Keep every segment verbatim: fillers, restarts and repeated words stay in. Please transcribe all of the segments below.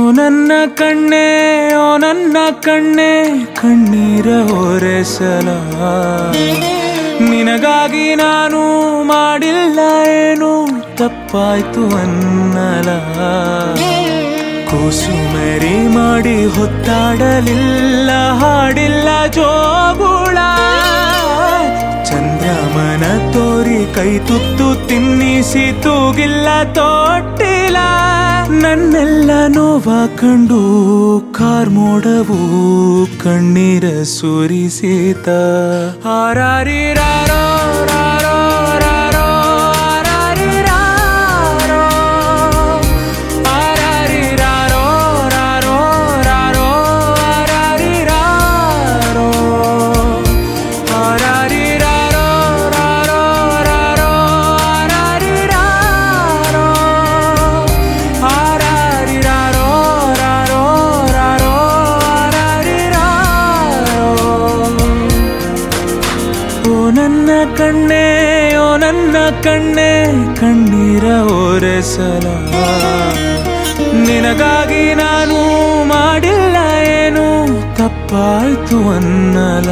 ನನ್ನ ಕಣ್ಣೆ ಓ ನನ್ನ ಕಣ್ಣೆ ಕಣ್ಣೀರ ಒರೆಸಲ ನಿನಗಾಗಿ ನಾನು ಮಾಡಿಲ್ಲ ಏನು ತಪ್ಪಾಯ್ತು ಅನ್ನಲ ಕೂಸುಮರಿ ಮಾಡಿ ಹೊತ್ತಾಡಲಿಲ್ಲ ಹಾಡಿಲ್ಲ ಜೋಗುಳ ಚಂದ್ರಮನ ತೋರಿ ಕೈ ತುತ್ತು ತಿನ್ನಿಸಿ ತೂಗಿಲ್ಲ ತೊಟ್ಟಿಲ್ಲ ನನ್ನೆಲ್ಲ ನೋವ ಕಂಡು ಕಾರ್ಮೋಡವು ಕಣ್ಣೀರ ಸುರಿಸಿತ ಹಾರಾರಿರಾರೋ ರಾರೋ ರಾರೋ ಹಾರಾರಿರಾರೋ ಹಾರಾರಿರಾರೋ ರಾರೋ ರಾರೋ ಹಾರಾರಿರಾರೋ ಹಾರಾರಿರಾರೋ ರಾರೋ ರಾರೋ ಹಾರಾರಿರಾರೋ ಹಾರಾರಿರಾರೋ ರಾರೋ ರಾರೋ ಹಾರಾರಿರಾರೋ ಓ ನನ್ನ ಕಣ್ಣೆ ಓ ನನ್ನ ಕಣ್ಣೆ ಕಣ್ಣೀರ ಒರೆಸಲ ನಿನಗಾಗಿ ನಾನು ಮಾಡಿಲ್ಲ ಏನು ತಪ್ಪಾಯ್ತು ಅನ್ನಲ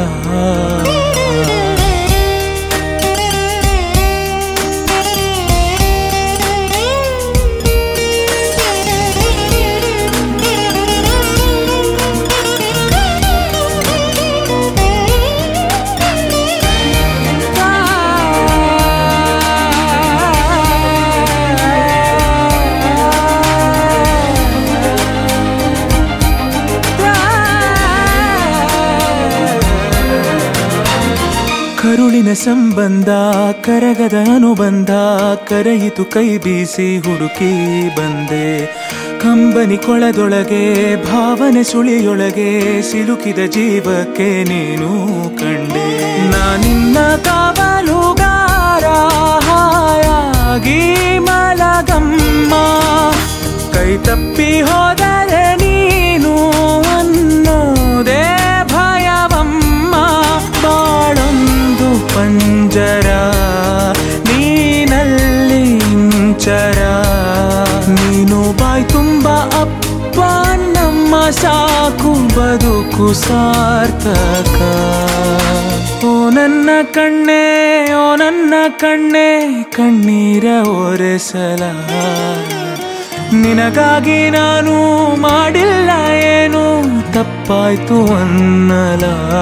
ಕರುಳಿನ ಸಂಬಂಧ ಕರಗದ ಅನುಬಂಧ ಕರೆಯಿತು ಕೈ ಬೀಸಿ ಹುಡುಕಿ ಬಂದೆ ಕಂಬನಿ ಕೊಳದೊಳಗೆ ಭಾವನೆ ಸುಳಿಯೊಳಗೆ ಸಿಲುಕಿದ ಜೀವಕ್ಕೆ ನೀನು ಕಂಡೆ ನಾನಿನ್ನ ಕಾವಲುಗಾರ ಹಾಯಾಗಿ ಮಲಗಮ್ಮ ಕೈ ತಪ್ಪಿ ಹೋದರೆ ನೀನು ಅನ್ನೋದೇ ಭಯವಮ್ಮ ಬಾಳೊಂದು ಪಂಜರ ನೀನಲ್ಲಿ ಇಂಚರ ನೀನು ಬಾಯ್ ತುಂಬ ಅಪ್ಪ ನಮ್ಮ ಸಾಕು ಬದುಕು ಸಾರ್ಥಕ ಓ ನನ್ನ ಕಣ್ಣೆ ಓ ನನ್ನ ಕಣ್ಣೆ ಕಣ್ಣೀರ ಒರೆಸಲ ನಿನಗಾಗಿ ನಾನು ಮಾಡಿಲ್ಲ ಏನು ತಪ್ಪಾಯ್ತು ಅನ್ನಲ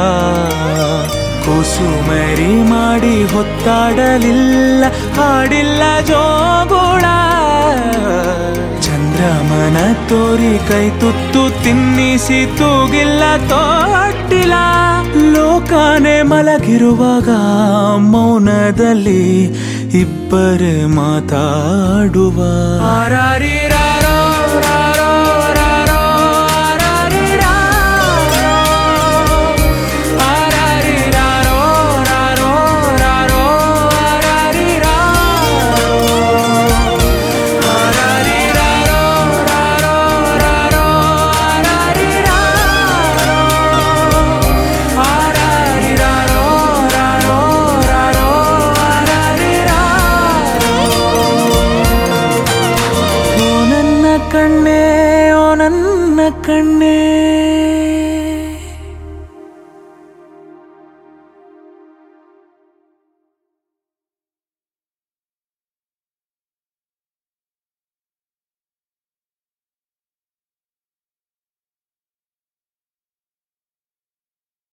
ಕೂಸುಮರಿ ಮಾಡಿ ಹೊತ್ತಾಡಲಿಲ್ಲ ಹಾಡಿಲ್ಲ ಜೋಗುಳ ಚಂದ್ರಮನ ತೋರಿ ಕೈ ತುತ್ತು ತಿನ್ನಿಸಿ ತೂಗಿಲ್ಲ ತೊಟ್ಟಿಲ್ಲ ಲೋಕನೆ ಮಲಗಿರುವಾಗ ಮೌನದಲ್ಲಿ ಇಬ್ಬರೇ ಮಾತಾಡುವ ಹಾರಾರಿರಾರೋ ರಾರೋ ರಾರೋ ಹಾರಾರಿರಾರೋ ಹಾರಾರಿರಾರೋ ರಾರೋ ರಾರೋ ಹಾರಾರಿರಾರೋ ಹಾರಾರಿರಾರೋ ರಾರೋ ರಾರೋ ಹಾರಾರಿರಾರೋ ಹಾರಾರಿರಾರೋ ರಾರೋ ರಾರೋ ಹಾರಾರಿರಾರೋ ಓ ನನ್ನ ಕಣ್ಣೆ ಓ ನನ್ನ ಕಣ್ಣೆ